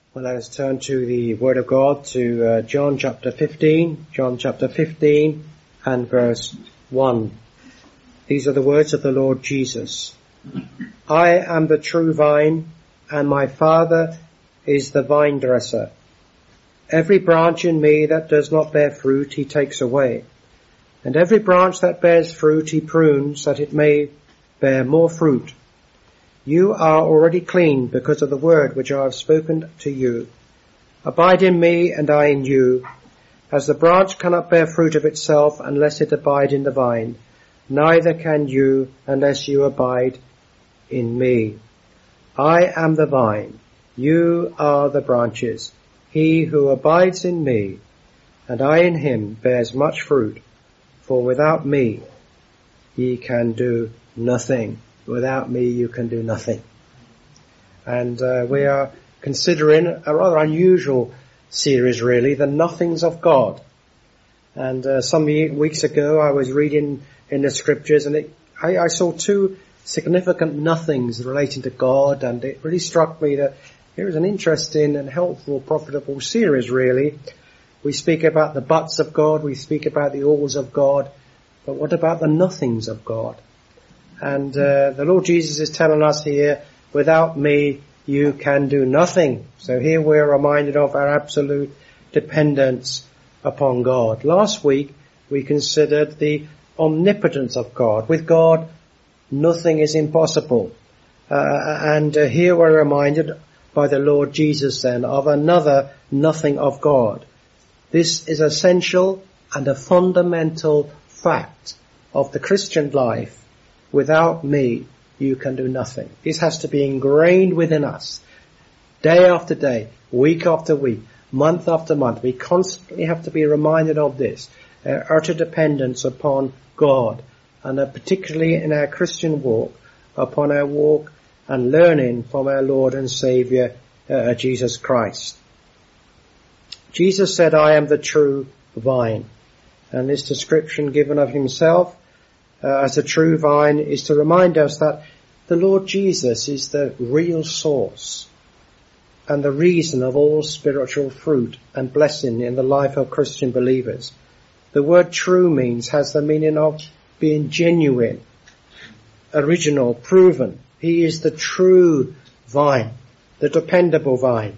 Well, let us turn to the Word of God, to John chapter 15 and verse 1. These are the words of the Lord Jesus. I am the true vine, and my Father is the vine dresser. Every branch in me that does not bear fruit he takes away, and every branch that bears fruit he prunes, that it may bear more fruit. You are already clean because of the word which I have spoken to you. Abide in me and I in you. As the branch cannot bear fruit of itself unless it abide in the vine, neither can you unless you abide in me. I am the vine, you are the branches. He who abides in me and I in him bears much fruit, for without me ye can do nothing. Without me you can do nothing. And we are considering a rather unusual series, really, the nothings of God. And some weeks ago I was reading in the scriptures, and I saw two significant nothings relating to God, and it really struck me that here is an interesting and helpful, profitable series, really. We speak about the buts of God, we speak about the alls of God, but what about the nothings of God? And the Lord Jesus is telling us here, without me you can do nothing. So here we're reminded of our absolute dependence upon God. Last week we considered the omnipotence of God. With God nothing is impossible. And here we're reminded by the Lord Jesus then of another nothing of God. This is essential and a fundamental fact of the Christian life. Without me, you can do nothing. This has to be ingrained within us. Day after day, week after week, month after month. We constantly have to be reminded of this. Our utter dependence upon God. And particularly in our Christian walk, upon our walk and learning from our Lord and Saviour, Jesus Christ. Jesus said, I am the true vine. And this description given of himself as a true vine is to remind us that the Lord Jesus is the real source and the reason of all spiritual fruit and blessing in the life of Christian believers. The word true has the meaning of being genuine, original, proven. He is the true vine, the dependable vine.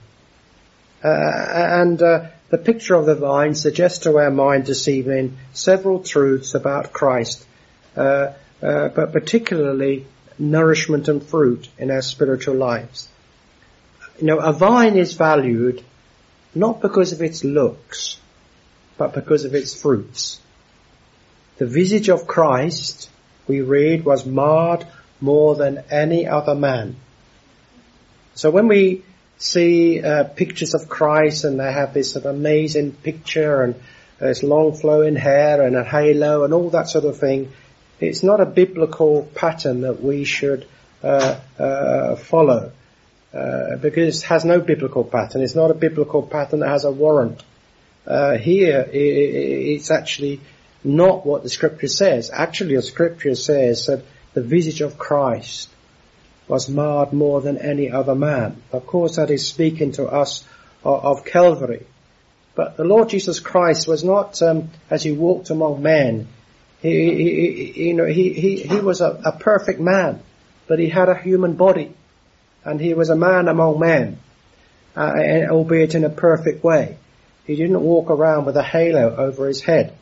The picture of the vine suggests to our mind this evening several truths about Christ, but particularly nourishment and fruit in our spiritual lives. You know, a vine is valued not because of its looks, but because of its fruits. The visage of Christ, we read, was marred more than any other man. So when we see pictures of Christ and they have this amazing picture and this long flowing hair and a halo and all that sort of thing, it's not a biblical pattern that we should follow, because it has no biblical pattern. It's not a biblical pattern that has a warrant. Here, it's actually not what the scripture says. Actually, the scripture says that the visage of Christ was marred more than any other man. Of course, that is speaking to us of Calvary. But the Lord Jesus Christ was not, as he walked among men, he was a perfect man, but he had a human body, and he was a man among men, albeit in a perfect way. He didn't walk around with a halo over his head,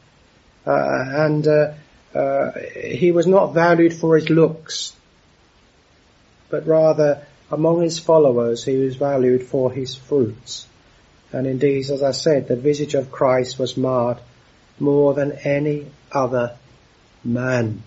he was not valued for his looks, but rather among his followers he was valued for his fruits. And indeed, as I said, the visage of Christ was marred more than any other man.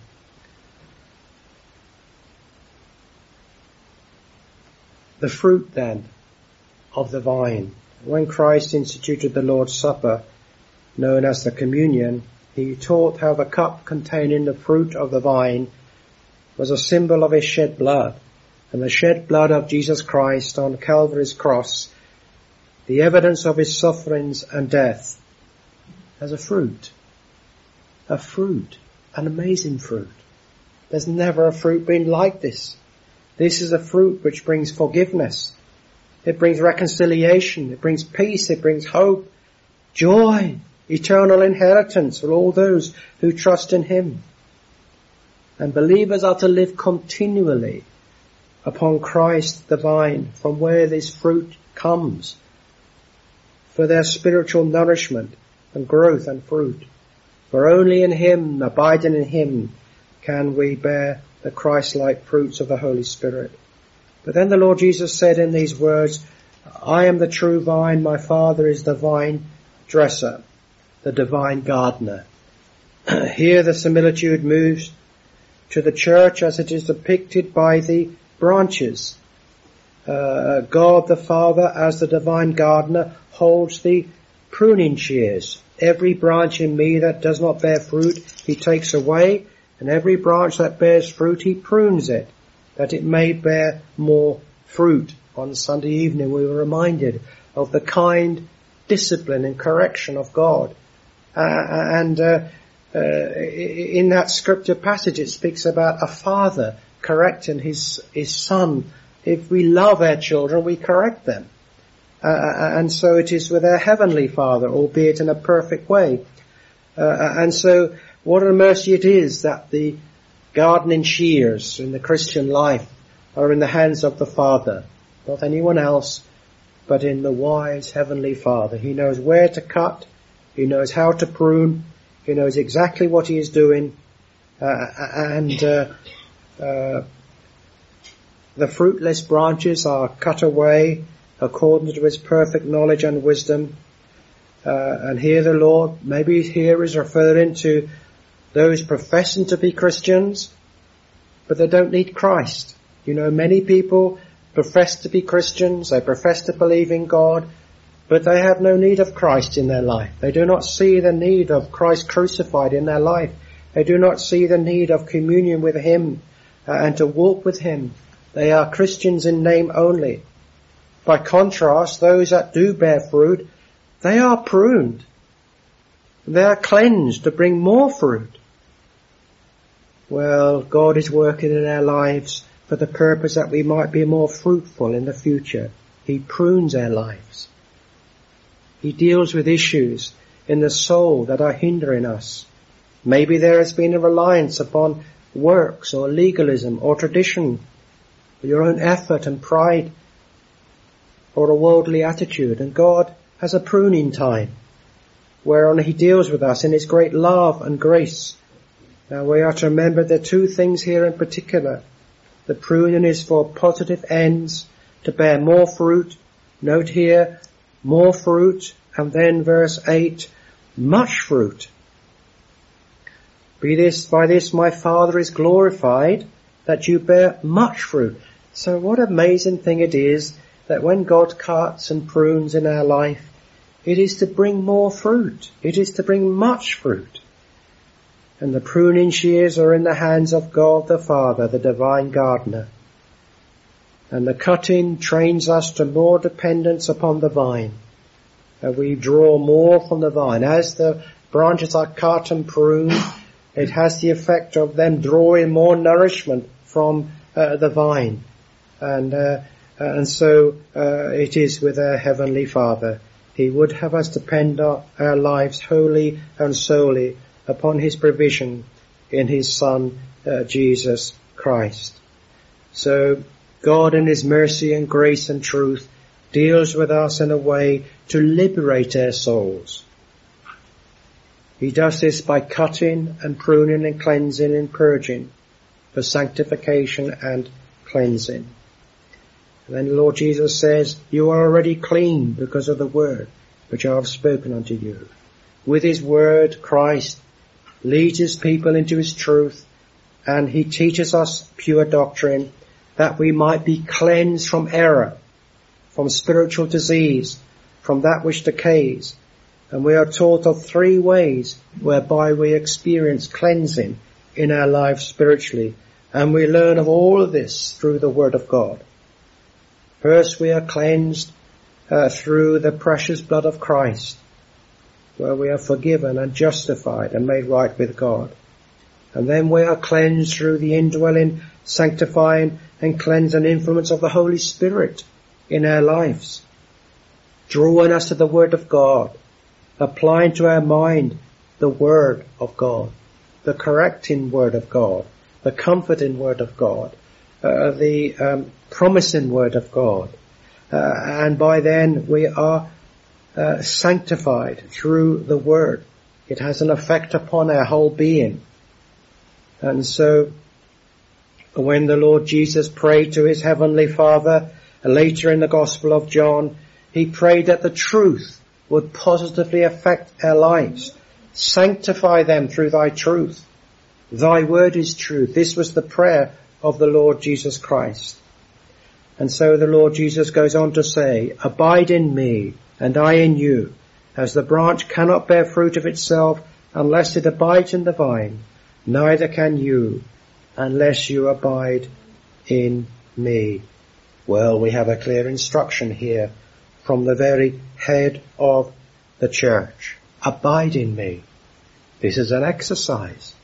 The fruit then of the vine. When Christ instituted the Lord's Supper, known as the communion, he taught how the cup containing the fruit of the vine was a symbol of his shed blood, and the shed blood of Jesus Christ on Calvary's cross, the evidence of his sufferings and death, as a fruit, an amazing fruit. There's never a fruit been like this. This is a fruit which brings forgiveness. It brings reconciliation. It brings peace. It brings hope, joy, eternal inheritance for all those who trust in him. And believers are to live continually upon Christ the vine, from where this fruit comes, for their spiritual nourishment and growth and fruit. For only in him, abiding in him, can we bear the Christ-like fruits of the Holy Spirit. But then the Lord Jesus said in these words, I am the true vine, my Father is the vine dresser, the divine gardener. Here the similitude moves to the church as it is depicted by the branches. God the Father, as the divine gardener, holds the pruning shears. Every branch in me that does not bear fruit, he takes away, and every branch that bears fruit, he prunes it, that it may bear more fruit. On Sunday evening we were reminded of the kind discipline and correction of God. In that scripture passage it speaks about a father correcting his son. If we love our children, we correct them. And so it is with our Heavenly Father, albeit in a perfect way. And so what a mercy it is that the gardening shears in the Christian life are in the hands of the Father, not anyone else, but in the wise Heavenly Father. He knows where to cut, he knows how to prune, he knows exactly what he is doing, the fruitless branches are cut away according to his perfect knowledge and wisdom. And here the Lord, maybe here is referring to those professing to be Christians, but they don't need Christ. You know, many people profess to be Christians, they profess to believe in God, but they have no need of Christ in their life. They do not see the need of Christ crucified in their life. They do not see the need of communion with him and to walk with him. They are Christians in name only. By contrast, those that do bear fruit, they are pruned. They are cleansed to bring more fruit. Well, God is working in our lives for the purpose that we might be more fruitful in the future. He prunes our lives. He deals with issues in the soul that are hindering us. Maybe there has been a reliance upon works or legalism or tradition, or your own effort and pride, or a worldly attitude, and God has a pruning time whereon he deals with us in his great love and grace. Now we are to remember there are two things here in particular. The pruning is for positive ends, to bear more fruit. Note here, more fruit, and then verse 8, much fruit. By this my Father is glorified, that you bear much fruit. So what an amazing thing it is that when God cuts and prunes in our life, it is to bring more fruit. It is to bring much fruit. And the pruning shears are in the hands of God the Father, the divine gardener. And the cutting trains us to more dependence upon the vine. We draw more from the vine. As the branches are cut and pruned, it has the effect of them drawing more nourishment from the vine. And so it is with our Heavenly Father. He would have us depend our lives wholly and solely upon his provision in his Son, Jesus Christ. So God in his mercy and grace and truth deals with us in a way to liberate our souls. He does this by cutting and pruning and cleansing and purging for sanctification and cleansing. And then the Lord Jesus says, you are already clean because of the word which I have spoken unto you. With his word, Christ leads his people into his truth, and he teaches us pure doctrine that we might be cleansed from error, from spiritual disease, from that which decays. And we are taught of 3 ways whereby we experience cleansing in our lives spiritually. And we learn of all of this through the Word of God. First, we are cleansed through the precious blood of Christ, where we are forgiven and justified and made right with God. And then we are cleansed through the indwelling, sanctifying and cleansing influence of the Holy Spirit in our lives, drawing us to the Word of God, applying to our mind the Word of God, the correcting Word of God, the comforting Word of God, the promising Word of God. And by then we are sanctified through the Word. It has an effect upon our whole being. And so when the Lord Jesus prayed to his heavenly Father, later in the Gospel of John, he prayed that the truth would positively affect our lives. Sanctify them through thy truth. Thy word is truth. This was the prayer of the Lord Jesus Christ. And so the Lord Jesus goes on to say, abide in me and I in you, as the branch cannot bear fruit of itself unless it abides in the vine, neither can you unless you abide in me. Well, we have a clear instruction here from the very head of the church. Abide in me. This is an exercise.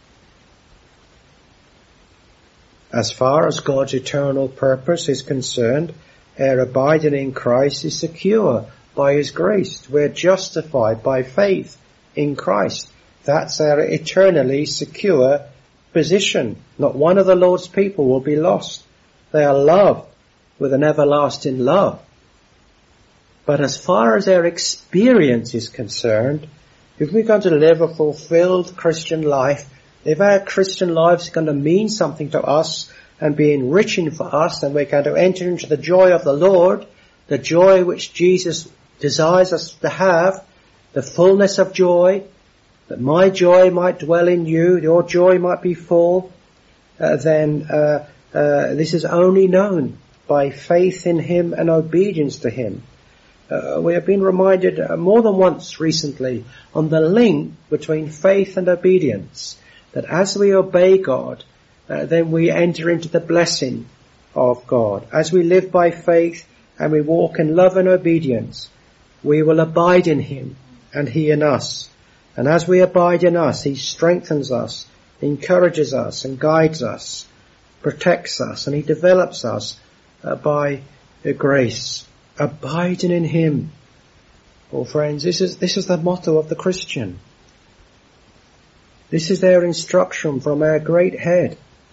As far as God's eternal purpose is concerned, our abiding in Christ is secure by his grace. We're justified by faith in Christ. That's our eternally secure position. Not one of the Lord's people will be lost. They are loved with an everlasting love. But as far as our experience is concerned, if we're going to live a fulfilled Christian life, if our Christian life is going to mean something to us and be enriching for us, then we're going to enter into the joy of the Lord, the joy which Jesus desires us to have, the fullness of joy, that my joy might dwell in you, your joy might be full, then this is only known by faith in him and obedience to him. We have been reminded more than once recently on the link between faith and obedience, that as we obey God, then we enter into the blessing of God. As we live by faith and we walk in love and obedience, we will abide in him and he in us. And as we abide in us, he strengthens us, encourages us and guides us, protects us, and he develops us by grace. Abiding in him. Oh friends, this is the motto of the Christian. This is their instruction from our great head.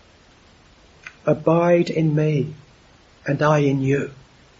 Abide in me and I in you.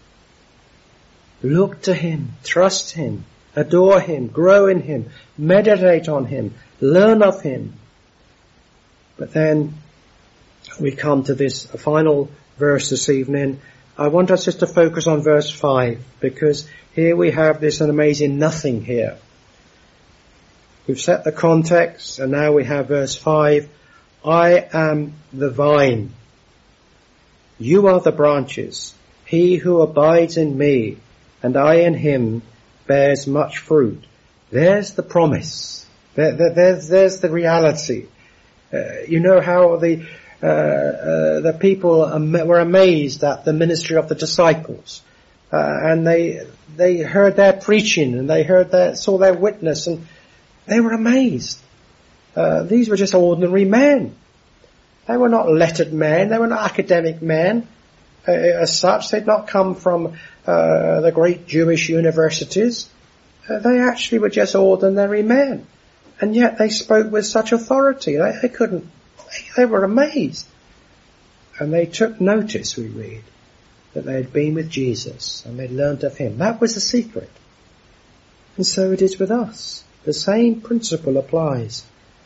Look to him, trust him, adore him, grow in him, meditate on him, learn of him. But then we come to this final verse this evening. I want us just to focus on verse 5, because here we have this amazing nothing here. We've set the context, and now we have verse 5. I am the vine. You are the branches. He who abides in me, and I in him, bears much fruit. There's the promise. There's the reality. You know how the people were amazed at the ministry of the disciples, and they heard their preaching, and they saw their witness, and they were amazed. These were just ordinary men. They were not lettered men. They were not academic men. As such, they'd not come from the great Jewish universities. They actually were just ordinary men, and yet they spoke with such authority. They were amazed. And they took notice, we read, that they had been with Jesus and they'd learnt of him. That was the secret. And so it is with us. The same principle applies.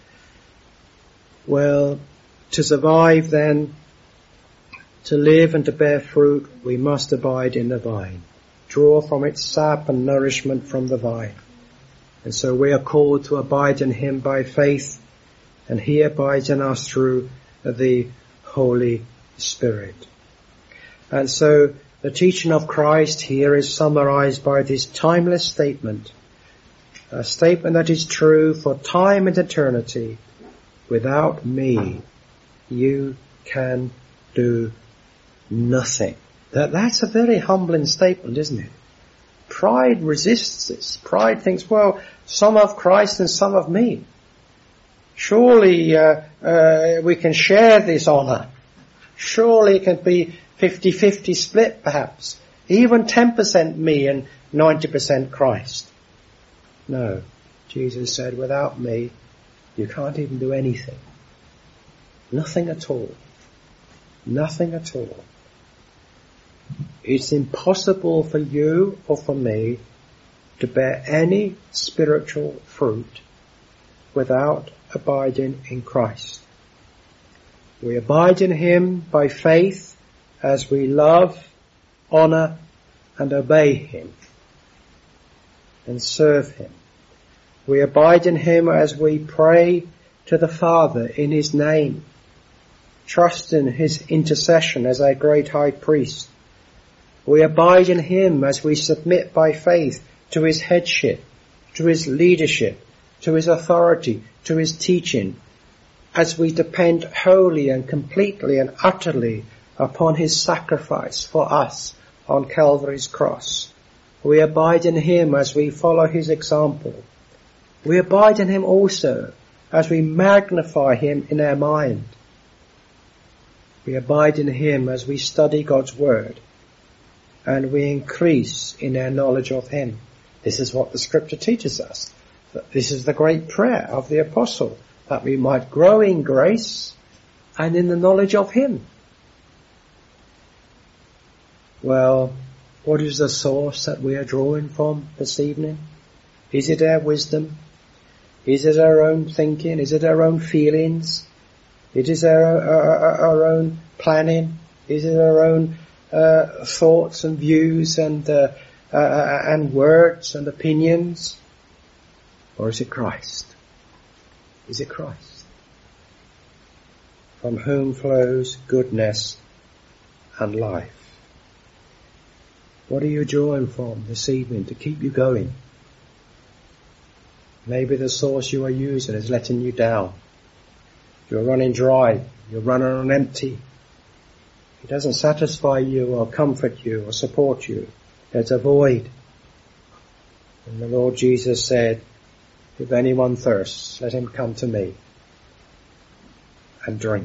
Well, to survive then, to live and to bear fruit, we must abide in the vine. Draw from its sap and nourishment from the vine. And so we are called to abide in him by faith, and he abides in us through the Holy Spirit. And so the teaching of Christ here is summarized by this timeless statement, a statement that is true for time and eternity. Without me, you can do nothing. That's a very humbling statement, isn't it? Pride resists this. Pride thinks, well, some of Christ and some of me. Surely we can share this honour. Surely it can be 50-50 split, perhaps. even 10% me and 90% Christ. No, Jesus said, without me, you can't even do anything. Nothing at all. Nothing at all. It's impossible for you or for me to bear any spiritual fruit without abiding in Christ. We abide in Him by faith as we love, honour and obey Him and serve Him. We abide in Him as we pray to the Father in His name, trust in His intercession as our great high priest. We abide in Him as we submit by faith to His headship, to His leadership, to His authority, to His teaching, as we depend wholly and completely and utterly upon His sacrifice for us on Calvary's cross. We abide in Him as we follow His example. We abide in Him also as we magnify Him in our mind. We abide in Him as we study God's Word and we increase in our knowledge of Him. This is what the Scripture teaches us. This is the great prayer of the Apostle, that we might grow in grace and in the knowledge of Him. Well, what is the source that we are drawing from this evening? Is it our wisdom? Is it our own thinking? Is it our own feelings? It is our own planning? Is it our own thoughts and views and words and opinions? Or is it Christ? Is it Christ? From whom flows goodness and life. What are you drawing from this evening to keep you going? Maybe the source you are using is letting you down. You're running dry. You're running on empty. It doesn't satisfy you or comfort you or support you. There's a void. And the Lord Jesus said, if anyone thirsts, let him come to me and drink.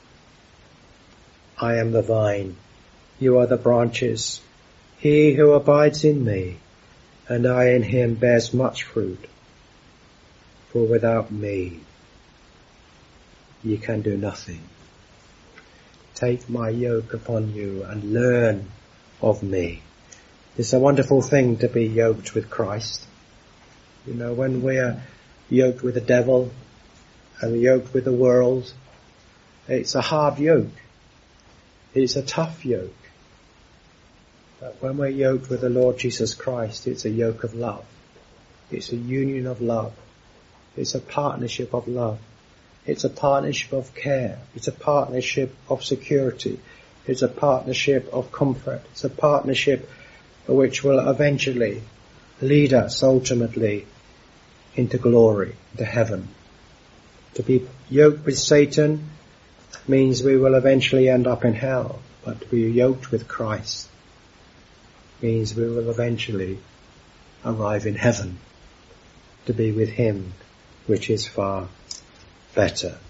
I am the vine. You are the branches. He who abides in me and I in him bears much fruit. For without me, you can do nothing. Take my yoke upon you and learn of me. It's a wonderful thing to be yoked with Christ. You know, when we are yoked with the devil and yoked with the world, it's a hard yoke. It's a tough yoke. But when we're yoked with the Lord Jesus Christ, it's a yoke of love. It's a union of love. It's a partnership of love. It's a partnership of care. It's a partnership of security. It's a partnership of comfort. It's a partnership which will eventually lead us ultimately into glory, into heaven. To be yoked with Satan means we will eventually end up in hell, but to be yoked with Christ means we will eventually arrive in heaven to be with him, which is far better.